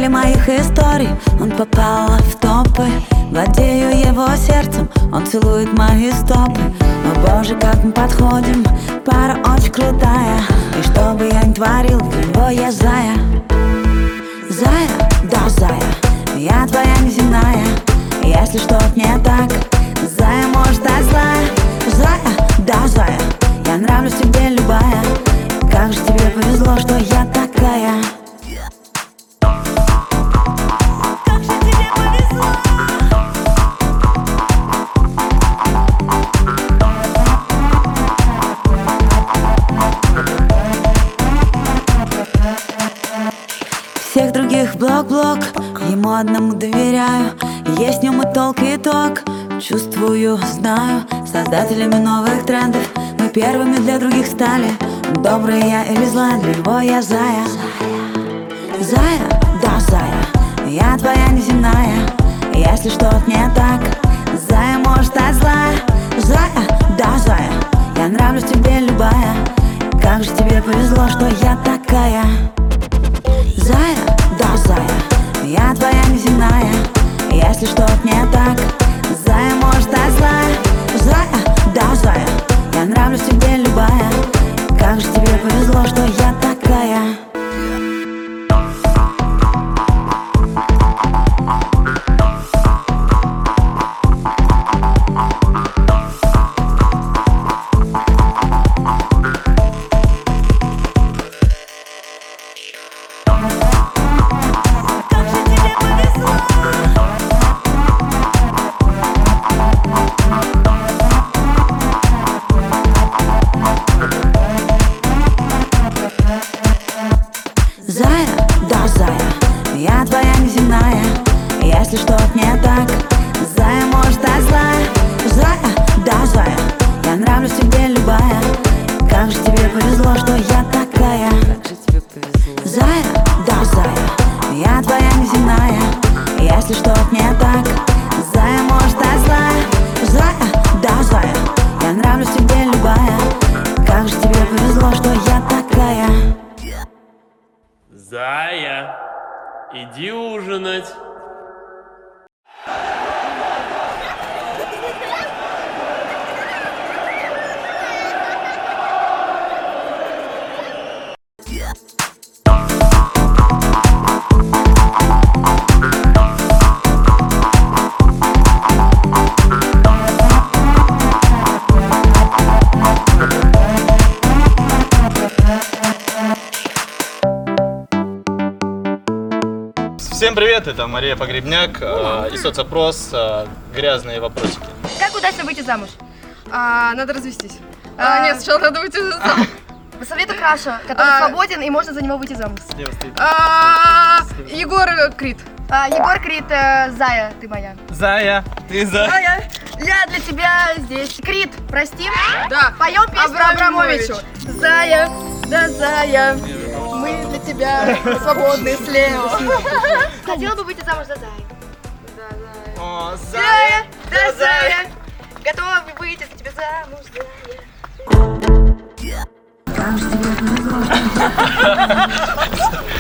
финале моих историй он попал в топы. Владею его сердцем, он целует мои стопы. О боже, как мы подходим, пара очень крутая. И что бы я ни творил, для него я зая. Зая, да зая, я твоя неземная. Если что-то не так, зая может стать злая. Зая, да зая, я нравлюсь тебе любая. Как же тебе повезло, что я такая. Как же тебе повезло. Всех других блок-блок, ему одному доверяю. Есть в нем и толк, и ток. Чувствую, знаю, создателями новых трендов. Мы первыми для других стали. Добрая я или злая, для него я зая. Зая, да зая, я твоя неземная. Если что-то не так, зая может стать злая. Зая, да зая, я нравлюсь тебе любая. Как же тебе повезло, что я такая. Зая, да зая, я твоя неземная. Если что-то не так, зая может стать злая. Зая, да зая, я нравлюсь тебе любая. Как же тебе повезло, что я такая. Зая, да зая, я твоя неземная. Если что-то не так, зая может стать злая. Зая, да зая, я нравлюсь тебе любая. Как же тебе повезло, что я такая. Зая, да зая, я твоя неземная. Если что-то не так, зая может стать злая. Зая, да зая, я нравлюсь тебе любая. Как же тебе повезло, что я такая. Зая, иди ужинать. Всем привет, это Мария Погребняк и соцопрос «Грязные вопросики». Как удачно выйти замуж? Надо развестись. Нет, сначала надо выйти замуж. Посоветуй Краша, который свободен и можно за него выйти замуж. Егор Крид. Егор Крид, Зая, ты моя. Зая, ты Зая, я для тебя здесь. Крид, простим? Да. Поем песню Абрамовичу. Зая, да Зая, мы для тебя свободны слева. Хотела бы выйти замуж за Зая. О, Зая, да Зая, готова выйти за тебя замуж, Зая.